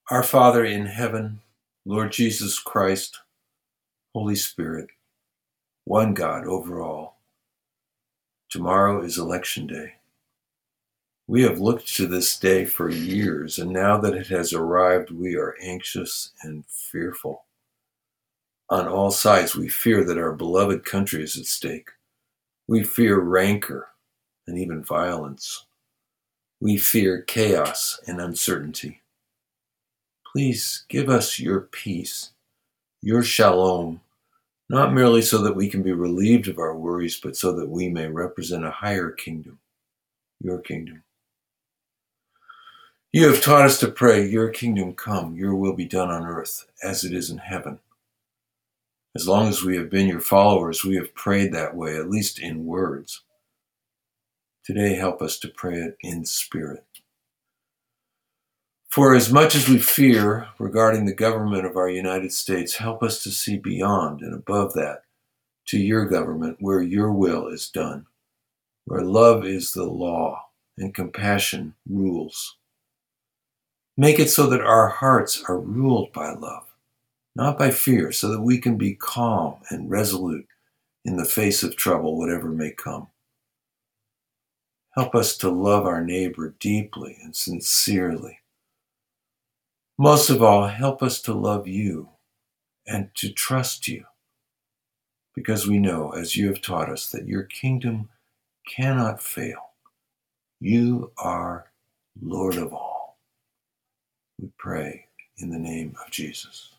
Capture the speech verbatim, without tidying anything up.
Our Father in heaven, Lord Jesus Christ, Holy Spirit, one God over all. Tomorrow is election day. We have looked to this day for years, and now that it has arrived, we are anxious and fearful. On all sides, we fear that our beloved country is at stake. We fear rancor and even violence. We fear chaos and uncertainty. Please give us your peace, your shalom, not merely so that we can be relieved of our worries, but so that we may represent a higher kingdom, your kingdom. You have taught us to pray, your kingdom come, your will be done on earth as it is in heaven. As long as we have been your followers, we have prayed that way, at least in words. Today, help us to pray it in spirit. For as much as we fear regarding the government of our United States, help us to see beyond and above that to your government, where your will is done, where love is the law and compassion rules. Make it so that our hearts are ruled by love, not by fear, so that we can be calm and resolute in the face of trouble, whatever may come. Help us to love our neighbor deeply and sincerely. Most of all, help us to love you and to trust you, because we know, as you have taught us, that your kingdom cannot fail. You are Lord of all. We pray in the name of Jesus.